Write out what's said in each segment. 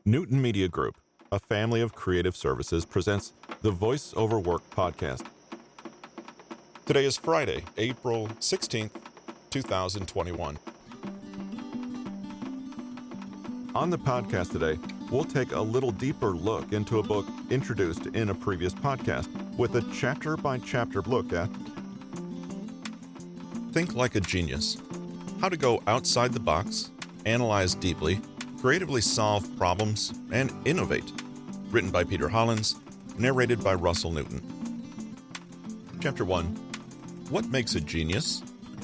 Newton Media Group, a family of creative services, presents the Voice Over Work podcast. Today is Friday, April 16th, 2021. On the podcast today, we'll take a little deeper look into a book introduced in a previous podcast with a chapter-by-chapter look at Think Like a Genius: How to Go Outside the Box, Analyze Deeply, Creatively Solve Problems, and Innovate. Written by Peter Hollins, narrated by Russell Newton. Chapter 1. What makes a genius?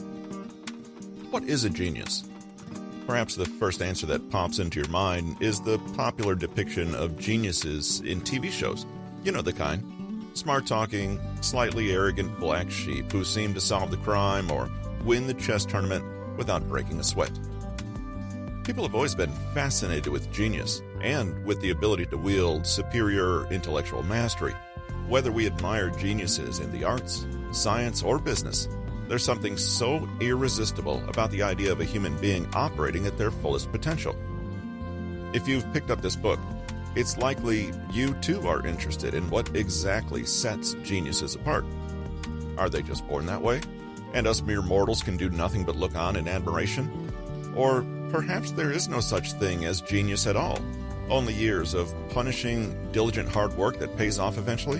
What is a genius? Perhaps the first answer that pops into your mind is the popular depiction of geniuses in TV shows. You know the kind. Smart-talking, slightly arrogant black sheep who seem to solve the crime or win the chess tournament without breaking a sweat. People have always been fascinated with genius and with the ability to wield superior intellectual mastery. Whether we admire geniuses in the arts, science, or business, there's something so irresistible about the idea of a human being operating at their fullest potential. If you've picked up this book, it's likely you too are interested in what exactly sets geniuses apart. Are they just born that way, and us mere mortals can do nothing but look on in admiration? Or perhaps there is no such thing as genius at all, only years of punishing, diligent hard work that pays off eventually?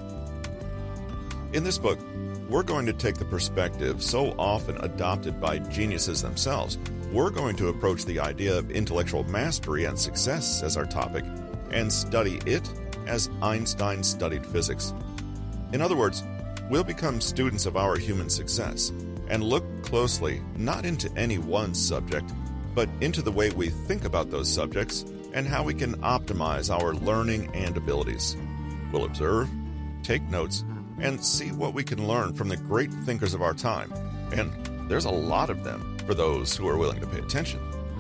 In this book, we're going to take the perspective so often adopted by geniuses themselves. We're going to approach the idea of intellectual mastery and success as our topic, and study it as Einstein studied physics. In other words, we'll become students of our human success, and look closely not into any one subject, but into the way we think about those subjects and how we can optimize our learning and abilities. We'll observe, take notes, and see what we can learn from the great thinkers of our time. And there's a lot of them for those who are willing to pay attention.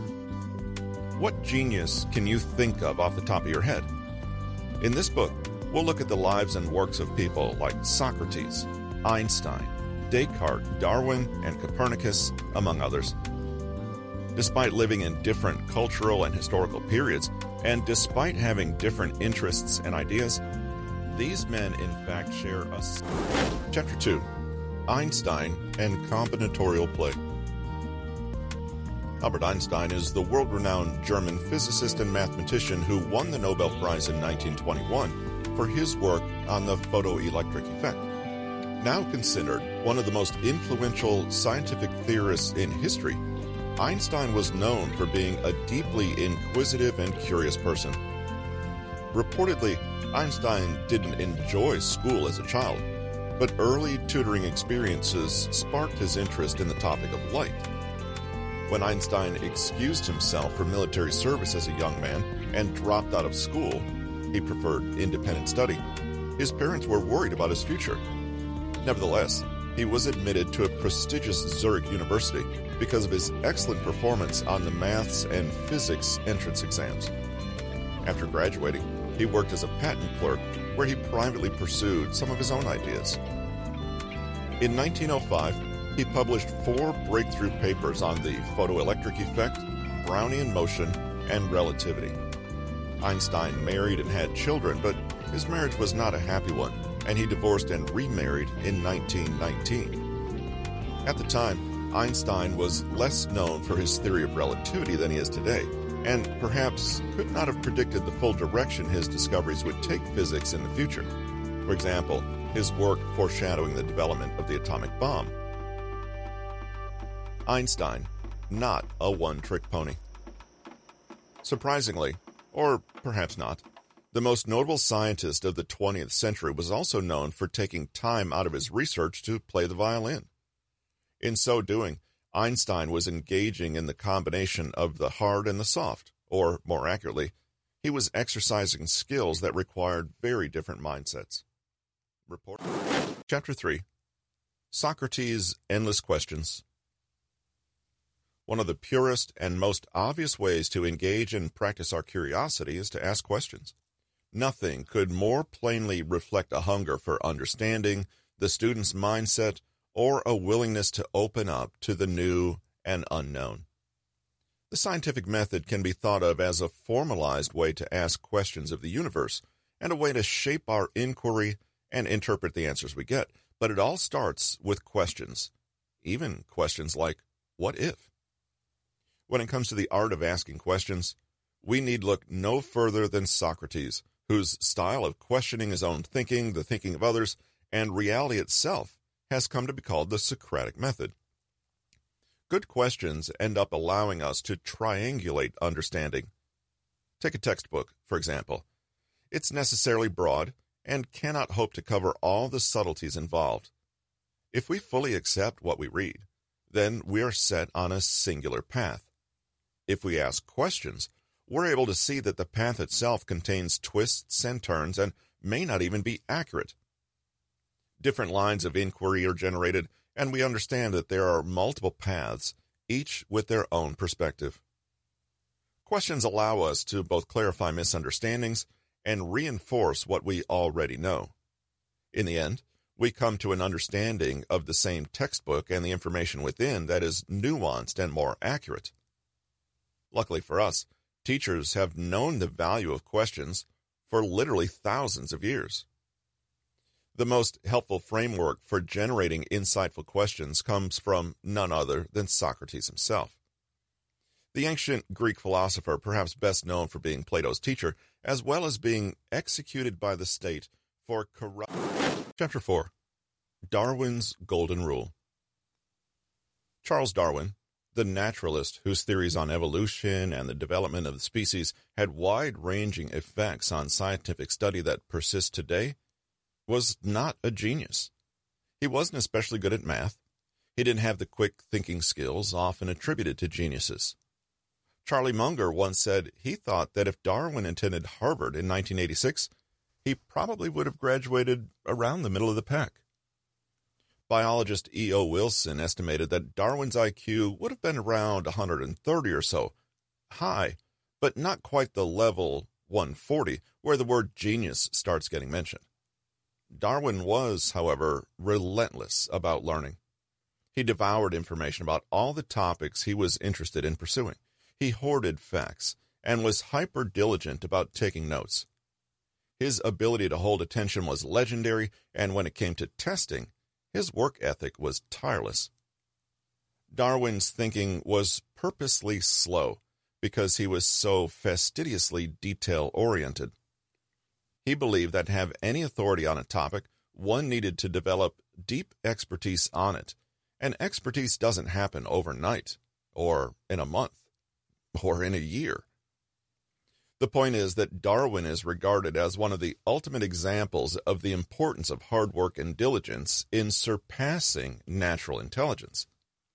What genius can you think of off the top of your head? In this book, we'll look at the lives and works of people like Socrates, Einstein, Descartes, Darwin, and Copernicus, among others. Despite living in different cultural and historical periods, and despite having different interests and ideas, these men in fact share a... Chapter 2. Einstein and Combinatorial Play. Albert Einstein is the world-renowned German physicist and mathematician who won the Nobel Prize in 1921 for his work on the photoelectric effect. Now considered one of the most influential scientific theorists in history, Einstein was known for being a deeply inquisitive and curious person. Reportedly, Einstein didn't enjoy school as a child, but early tutoring experiences sparked his interest in the topic of light. When Einstein excused himself from military service as a young man and dropped out of school, he preferred independent study. His parents were worried about his future. Nevertheless, he was admitted to a prestigious Zurich University because of his excellent performance on the maths and physics entrance exams. After graduating, he worked as a patent clerk where he privately pursued some of his own ideas. In 1905, he published 4 breakthrough papers on the photoelectric effect, Brownian motion, and relativity. Einstein married and had children, but his marriage was not a happy one, and he divorced and remarried in 1919. At the time, Einstein was less known for his theory of relativity than he is today, and perhaps could not have predicted the full direction his discoveries would take physics in the future. For example, his work foreshadowing the development of the atomic bomb. Einstein, not a one-trick pony. Surprisingly, or perhaps not, the most notable scientist of the 20th century was also known for taking time out of his research to play the violin. In so doing, Einstein was engaging in the combination of the hard and the soft, or more accurately, he was exercising skills that required very different mindsets. Report. Chapter 3. Socrates' Endless Questions. One of the purest and most obvious ways to engage and practice our curiosity is to ask questions. Nothing could more plainly reflect a hunger for understanding, the student's mindset, or a willingness to open up to the new and unknown. The scientific method can be thought of as a formalized way to ask questions of the universe and a way to shape our inquiry and interpret the answers we get. But it all starts with questions, even questions like, what if? When it comes to the art of asking questions, we need look no further than Socrates, whose style of questioning his own thinking, the thinking of others, and reality itself has come to be called the Socratic method. Good questions end up allowing us to triangulate understanding. Take a textbook, for example. It's necessarily broad and cannot hope to cover all the subtleties involved. If we fully accept what we read, then we are set on a singular path. If we ask questions, we're able to see that the path itself contains twists and turns and may not even be accurate. Different lines of inquiry are generated, and we understand that there are multiple paths, each with their own perspective. Questions allow us to both clarify misunderstandings and reinforce what we already know. In the end, we come to an understanding of the same textbook and the information within that is nuanced and more accurate. Luckily for us, teachers have known the value of questions for literally thousands of years. The most helpful framework for generating insightful questions comes from none other than Socrates himself. The ancient Greek philosopher, perhaps best known for being Plato's teacher, as well as being executed by the state for corruption. Chapter 4. Darwin's Golden Rule. Charles Darwin, the naturalist whose theories on evolution and the development of the species had wide-ranging effects on scientific study that persist today, was not a genius. He wasn't especially good at math. He didn't have the quick thinking skills often attributed to geniuses. Charlie Munger once said he thought that if Darwin attended Harvard in 1986, he probably would have graduated around the middle of the pack. Biologist E.O. Wilson estimated that Darwin's IQ would have been around 130 or so, high, but not quite the level 140 where the word genius starts getting mentioned. Darwin was, however, relentless about learning. He devoured information about all the topics he was interested in pursuing. He hoarded facts and was hyper-diligent about taking notes. His ability to hold attention was legendary, and when it came to testing, his work ethic was tireless. Darwin's thinking was purposely slow because he was so fastidiously detail-oriented. He believed that to have any authority on a topic, one needed to develop deep expertise on it, and expertise doesn't happen overnight, or in a month, or in a year. The point is that Darwin is regarded as one of the ultimate examples of the importance of hard work and diligence in surpassing natural intelligence.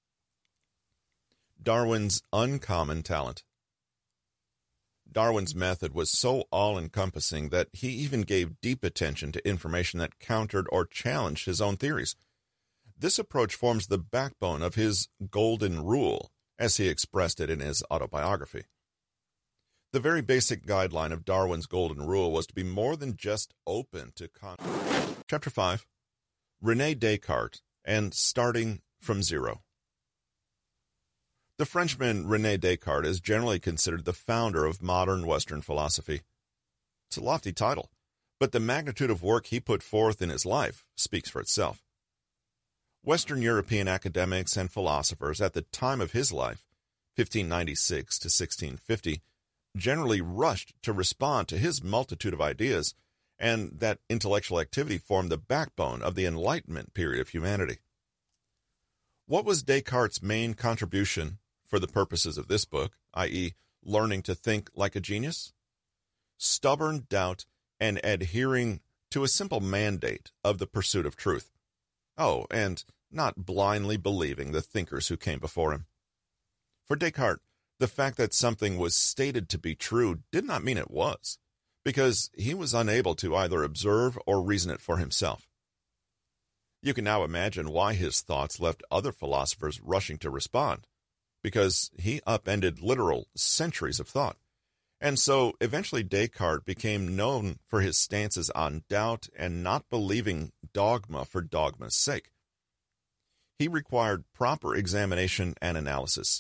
Darwin's uncommon talent. Darwin's method was so all-encompassing that he even gave deep attention to information that countered or challenged his own theories. This approach forms the backbone of his Golden Rule, as he expressed it in his autobiography. The very basic guideline of Darwin's Golden Rule was to be more than just open to Chapter 5. René Descartes and Starting from Zero. The Frenchman René Descartes is generally considered the founder of modern Western philosophy. It's a lofty title, but the magnitude of work he put forth in his life speaks for itself. Western European academics and philosophers at the time of his life, 1596 to 1650, generally rushed to respond to his multitude of ideas, and that intellectual activity formed the backbone of the Enlightenment period of humanity. What was Descartes' main contribution for the purposes of this book, i.e., learning to think like a genius? Stubborn doubt and adhering to a simple mandate of the pursuit of truth. Oh, and not blindly believing the thinkers who came before him. For Descartes, the fact that something was stated to be true did not mean it was, because he was unable to either observe or reason it for himself. You can now imagine why his thoughts left other philosophers rushing to respond, because he upended literal centuries of thought. And so eventually Descartes became known for his stances on doubt and not believing dogma for dogma's sake. He required proper examination and analysis,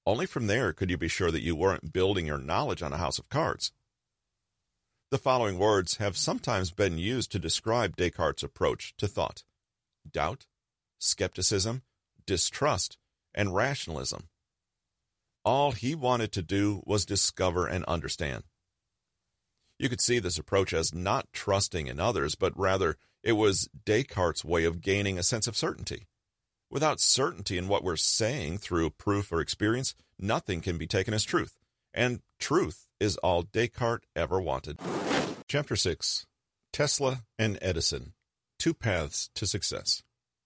Only from there could you be sure that you weren't building your knowledge on a house of cards. The following words have sometimes been used to describe Descartes' approach to thought: doubt, skepticism, distrust, and rationalism. All he wanted to do was discover and understand. You could see this approach as not trusting in others, but rather it was Descartes' way of gaining a sense of certainty. Without certainty in what we're saying through proof or experience, nothing can be taken as truth. And truth is all Descartes ever wanted. Chapter 6. Tesla and Edison. Two Paths to Success.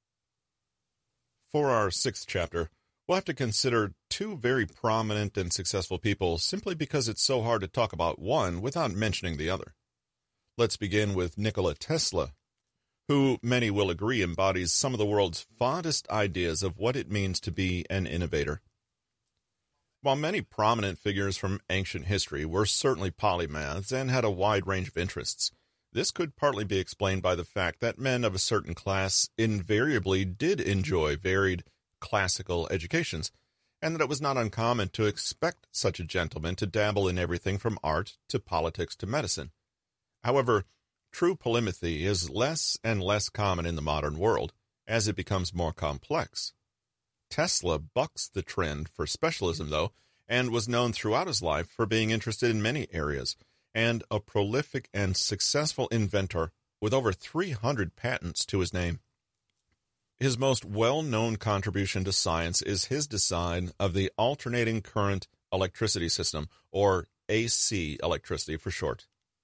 For our sixth chapter, we'll have to consider two very prominent and successful people simply because it's so hard to talk about one without mentioning the other. Let's begin with Nikola Tesla, who many will agree embodies some of the world's fondest ideas of what it means to be an innovator. While many prominent figures from ancient history were certainly polymaths and had a wide range of interests, this could partly be explained by the fact that men of a certain class invariably did enjoy varied classical educations, and that it was not uncommon to expect such a gentleman to dabble in everything from art to politics to medicine. However, true polymathy is less and less common in the modern world as it becomes more complex. Tesla bucks the trend for specialism, though, and was known throughout his life for being interested in many areas, and a prolific and successful inventor with over 300 patents to his name. His most well-known contribution to science is his design of the alternating current electricity system, or AC electricity for short.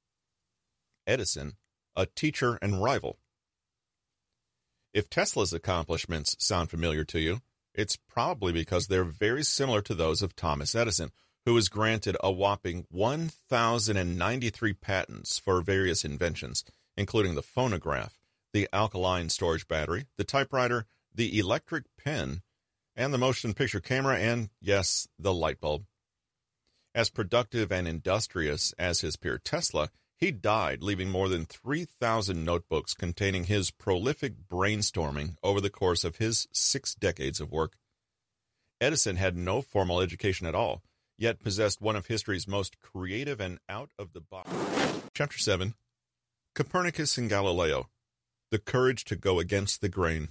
Edison, a teacher and rival. If Tesla's accomplishments sound familiar to you, it's probably because they're very similar to those of Thomas Edison, who was granted a whopping 1,093 patents for various inventions, including the phonograph, the alkaline storage battery, the typewriter, the electric pen, and the motion picture camera, and, yes, the light bulb. As productive and industrious as his peer Tesla, he died leaving more than 3,000 notebooks containing his prolific brainstorming over the course of his 6 decades of work. Edison had no formal education at all, yet possessed one of history's most creative and out-of-the-box. Chapter 7. Copernicus and Galileo. The courage to go against the grain.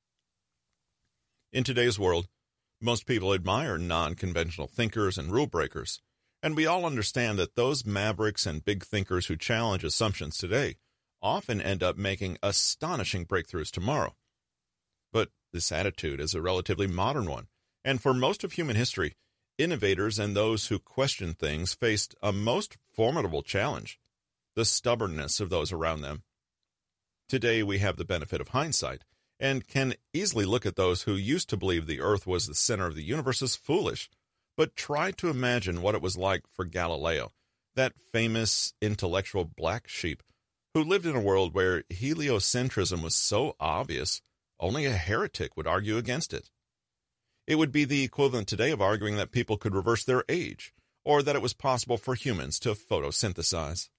In today's world, most people admire non-conventional thinkers and rule breakers, and we all understand that those mavericks and big thinkers who challenge assumptions today often end up making astonishing breakthroughs tomorrow. But this attitude is a relatively modern one, and for most of human history, innovators and those who question things faced a most formidable challenge: the stubbornness of those around them. Today we have the benefit of hindsight, and can easily look at those who used to believe the earth was the center of the universe as foolish. But try to imagine what it was like for Galileo, that famous intellectual black sheep, who lived in a world where heliocentrism was so obvious, only a heretic would argue against it. It would be the equivalent today of arguing that people could reverse their age, or that it was possible for humans to photosynthesize.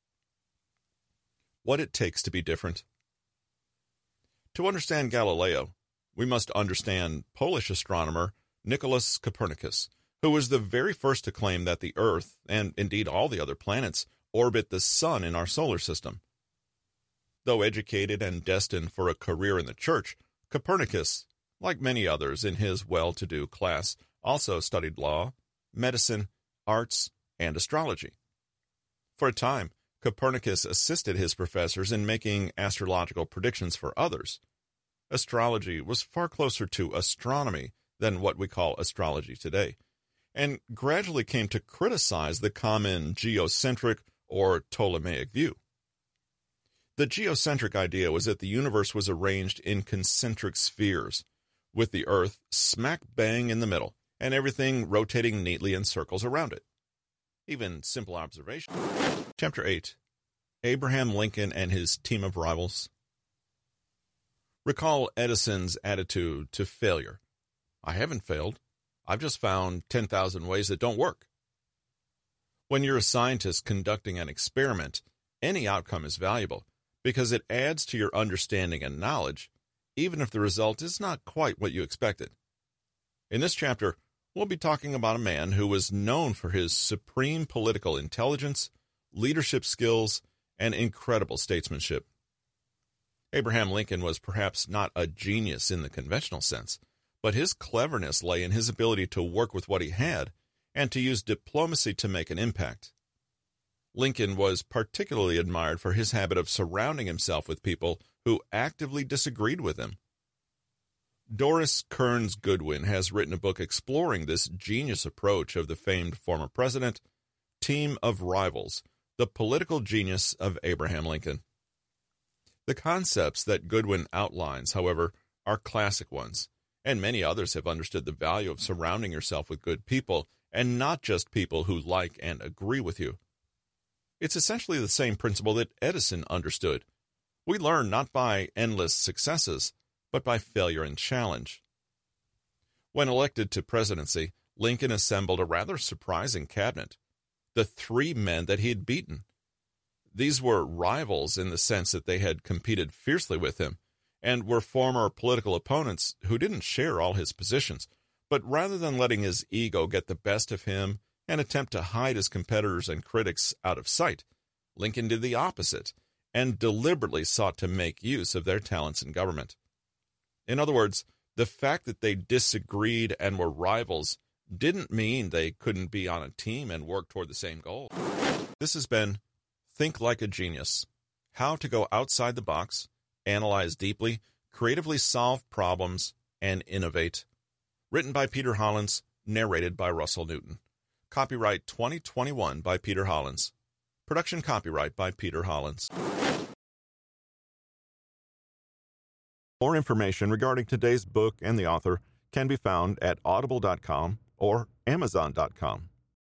What it takes to be different. To understand Galileo, we must understand Polish astronomer Nicolaus Copernicus, who was the very first to claim that the Earth, and indeed all the other planets, orbit the Sun in our solar system. Though educated and destined for a career in the church, Copernicus, like many others in his well-to-do class, also studied law, medicine, arts, and astrology. For a time, Copernicus assisted his professors in making astrological predictions for others. Astrology was far closer to astronomy than what we call astrology today, and gradually came to criticize the common geocentric or Ptolemaic view. The geocentric idea was that the universe was arranged in concentric spheres, with the Earth smack bang in the middle, and everything rotating neatly in circles around it. Even simple observation. Chapter 8. Abraham Lincoln and his team of rivals. Recall Edison's attitude to failure. I haven't failed. I've just found 10,000 ways that don't work. When you're a scientist conducting an experiment, any outcome is valuable because it adds to your understanding and knowledge, even if the result is not quite what you expected. In this chapter, We'll be talking about a man who was known for his supreme political intelligence, leadership skills, and incredible statesmanship. Abraham Lincoln was perhaps not a genius in the conventional sense, but his cleverness lay in his ability to work with what he had and to use diplomacy to make an impact. Lincoln was particularly admired for his habit of surrounding himself with people who actively disagreed with him. Doris Kearns Goodwin has written a book exploring this genius approach of the famed former president, Team of Rivals, the political genius of Abraham Lincoln. The concepts that Goodwin outlines, however, are classic ones, and many others have understood the value of surrounding yourself with good people and not just people who like and agree with you. It's essentially the same principle that Edison understood. We learn not by endless successes, but by failure and challenge. When elected to presidency, Lincoln assembled a rather surprising cabinet, the three men that he had beaten. These were rivals in the sense that they had competed fiercely with him, and were former political opponents who didn't share all his positions, but rather than letting his ego get the best of him and attempt to hide his competitors and critics out of sight, Lincoln did the opposite and deliberately sought to make use of their talents in government. In other words, the fact that they disagreed and were rivals didn't mean they couldn't be on a team and work toward the same goal. This has been Think Like a Genius: How to Go Outside the Box, Analyze Deeply, Creatively Solve Problems, and Innovate. Written by Peter Hollins, narrated by Russell Newton. Copyright 2021 by Peter Hollins. Production copyright by Peter Hollins. More information regarding today's book and the author can be found at audible.com or amazon.com.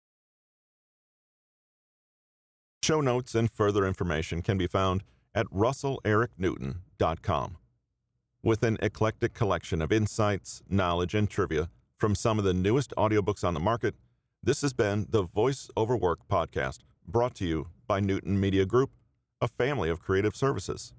Show notes and further information can be found at russellericnewton.com. With an eclectic collection of insights, knowledge, and trivia from some of the newest audiobooks on the market, this has been the Voice Over Work podcast, brought to you by Newton Media Group, a family of creative services.